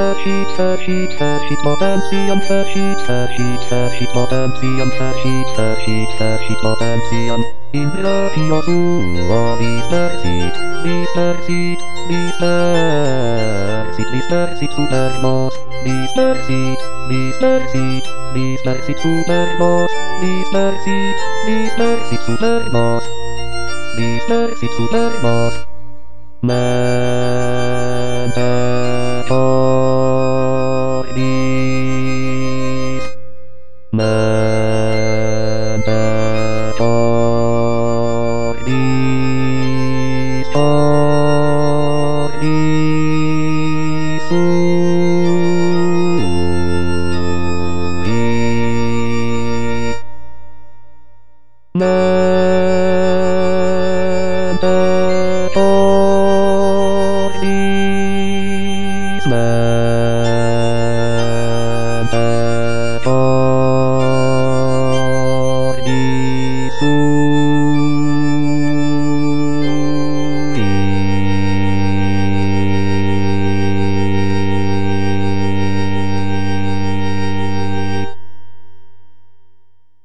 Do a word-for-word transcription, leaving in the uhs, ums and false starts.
verschied, verschied, verschied, Potenzium, verschied, verschied, verschied, Potenzium, verschied, verschied, verschied, Potenzium. In Beatio suo, dispersit, dispersit, dispersit, dispersit superbos, dispersit, dispersit, dispersit superbos, dispersit, dispersit superbos, dispersit superbos. Mente cordis, mente cordis, cordis sui. Mente cordis, mente